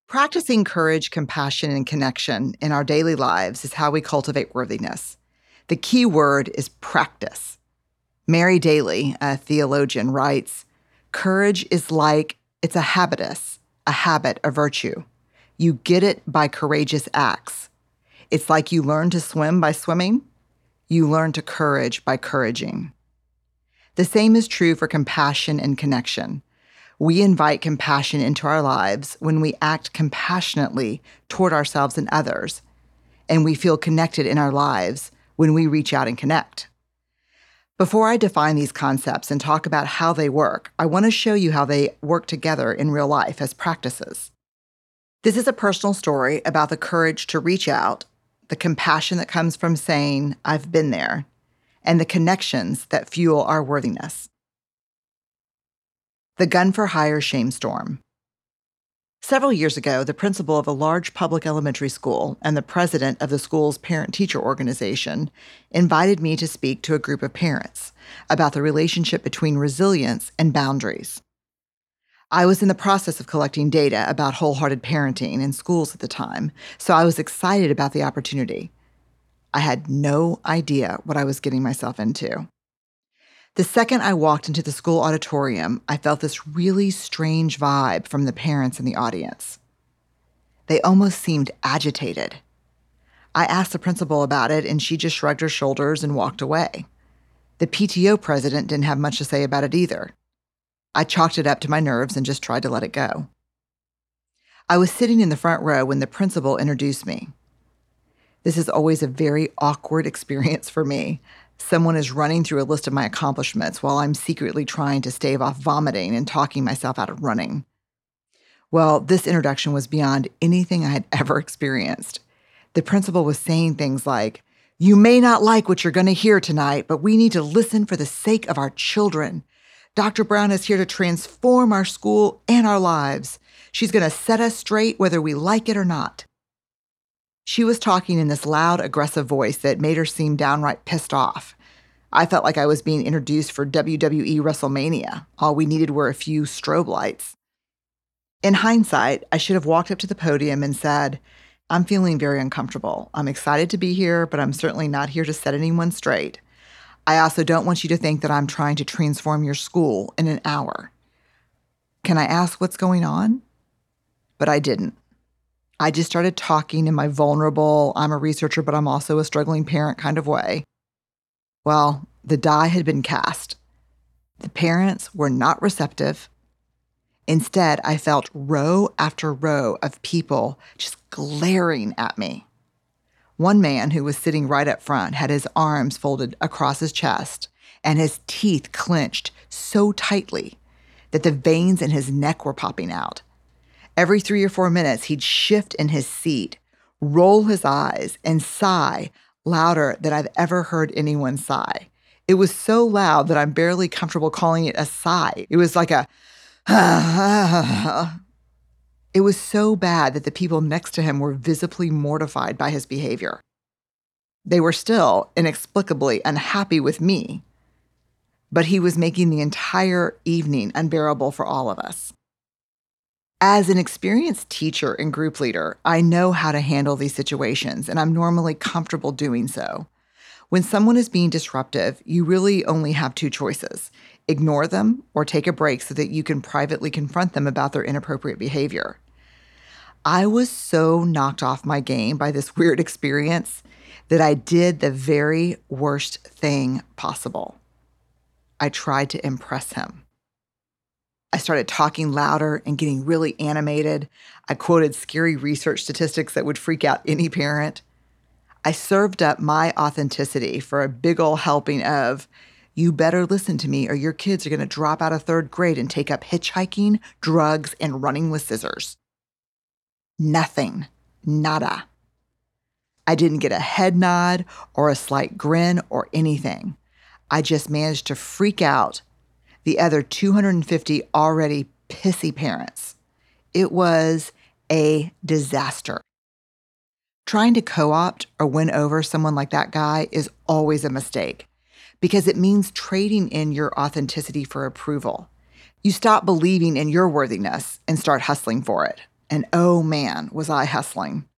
Practicing courage, compassion, and connection in our daily lives is how we cultivate worthiness. The key word is practice. Mary Daly, a theologian, writes, "Courage is like it's a habitus, a habit, a virtue. You get it by courageous acts. It's like you learn to swim by swimming. You learn to courage by couraging." The same is true for compassion and connection. We invite compassion into our lives when we act compassionately toward ourselves and others, and we feel connected in our lives when we reach out and connect. Before I define these concepts and talk about how they work, I want to show you how they work together in real life as practices. This is a personal story about the courage to reach out, the compassion that comes from saying, "I've been there," and the connections that fuel our worthiness. The Gun for Hire Shame Storm. Several years ago, the principal of a large public elementary school and the president of the school's parent-teacher organization invited me to speak to a group of parents about the relationship between resilience and boundaries. I was in the process of collecting data about wholehearted parenting in schools at the time, so I was excited about the opportunity. I had no idea what I was getting myself into. The second I walked into the school auditorium, I felt this really strange vibe from the parents in the audience. They almost seemed agitated. I asked the principal about it, and she just shrugged her shoulders and walked away. The PTO president didn't have much to say about it either. I chalked it up to my nerves and just tried to let it go. I was sitting in the front row when the principal introduced me. This is always a very awkward experience for me. Someone is running through a list of my accomplishments while I'm secretly trying to stave off vomiting and talking myself out of running. Well, this introduction was beyond anything I had ever experienced. The principal was saying things like, "You may not like what you're going to hear tonight, but we need to listen for the sake of our children. Dr. Brown is here to transform our school and our lives. She's going to set us straight whether we like it or not." She was talking in this loud, aggressive voice that made her seem downright pissed off. I felt like I was being introduced for WWE WrestleMania. All we needed were a few strobe lights. In hindsight, I should have walked up to the podium and said, "I'm feeling very uncomfortable. I'm excited to be here, but I'm certainly not here to set anyone straight. I also don't want you to think that I'm trying to transform your school in an hour. Can I ask what's going on?" But I didn't. I just started talking in my vulnerable, I'm a researcher, but I'm also a struggling parent kind of way. Well, the die had been cast. The parents were not receptive. Instead, I felt row after row of people just glaring at me. One man who was sitting right up front had his arms folded across his chest and his teeth clenched so tightly that the veins in his neck were popping out. Every 3 or 4 minutes, he'd shift in his seat, roll his eyes, and sigh louder than I've ever heard anyone sigh. It was so loud that I'm barely comfortable calling it a sigh. It was like a It was so bad that the people next to him were visibly mortified by his behavior. They were still inexplicably unhappy with me, but he was making the entire evening unbearable for all of us. As an experienced teacher and group leader, I know how to handle these situations, and I'm normally comfortable doing so. When someone is being disruptive, you really only have 2 choices: ignore them or take a break so that you can privately confront them about their inappropriate behavior. I was so knocked off my game by this weird experience that I did the very worst thing possible. I tried to impress him. I started talking louder and getting really animated. I quoted scary research statistics that would freak out any parent. I served up my authenticity for a big ol' helping of, "You better listen to me or your kids are going to drop out of 3rd grade and take up hitchhiking, drugs, and running with scissors." Nothing. Nada. I didn't get a head nod or a slight grin or anything. I just managed to freak out the other 250 already pissy parents. It was a disaster. Trying to co-opt or win over someone like that guy is always a mistake because it means trading in your authenticity for approval. You stop believing in your worthiness and start hustling for it. And oh man, was I hustling.